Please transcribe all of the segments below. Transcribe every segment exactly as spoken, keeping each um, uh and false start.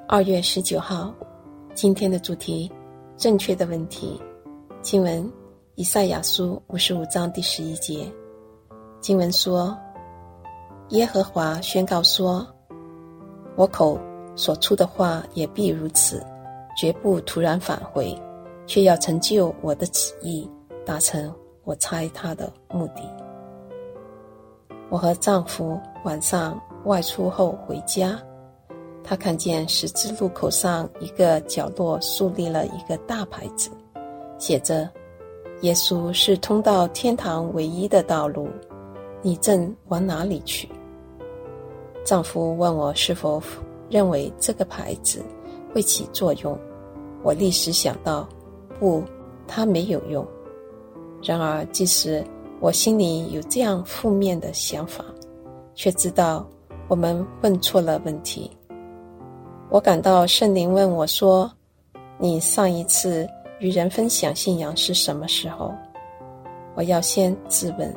二月十九号，今天的主题：正确的问题。经文：以赛亚书五十五章第十一节。经文说：耶和华宣告说，我口所出的话也必如此，绝不突然返回，却要成就我的旨意，达成我差他的目的。我和丈夫晚上外出后回家，他看见十字路口上一个角落树立了一个大牌子，写着耶稣是通到天堂唯一的道路，你正往哪里去？丈夫问我是否认为这个牌子会起作用，我立时想到，不，它没有用。然而即使我心里有这样负面的想法，却知道我们问错了问题。我感到圣灵问我说，你上一次与人分享信仰是什么时候？我要先自问。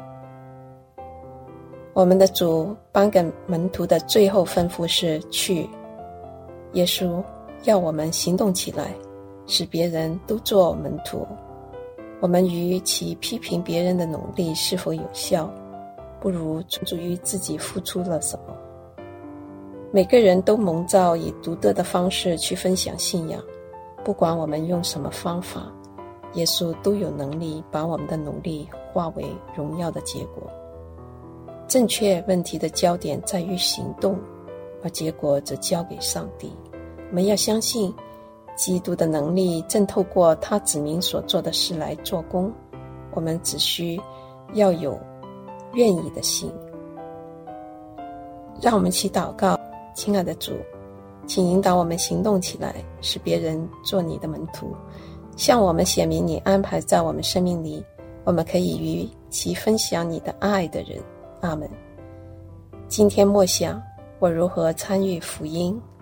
我们的主颁给门徒的最后吩咐是去。耶稣要我们行动起来，使别人都做门徒。我们与其批评别人的努力是否有效，不如专注于自己付出了什么。每个人都蒙召以独特的方式去分享信仰，不管我们用什么方法，耶稣都有能力把我们的努力化为荣耀的结果。正确问题的焦点在于行动，而结果则交给上帝。我们要相信基督的能力正透过他子民所做的事来做工，我们只需要有愿意的心。让我们一起祷告。亲爱的主，请引导我们行动起来，使别人做你的门徒，向我们显明你安排在我们生命里，我们可以与其分享你的爱的人。阿们。今天默想，我如何参与福音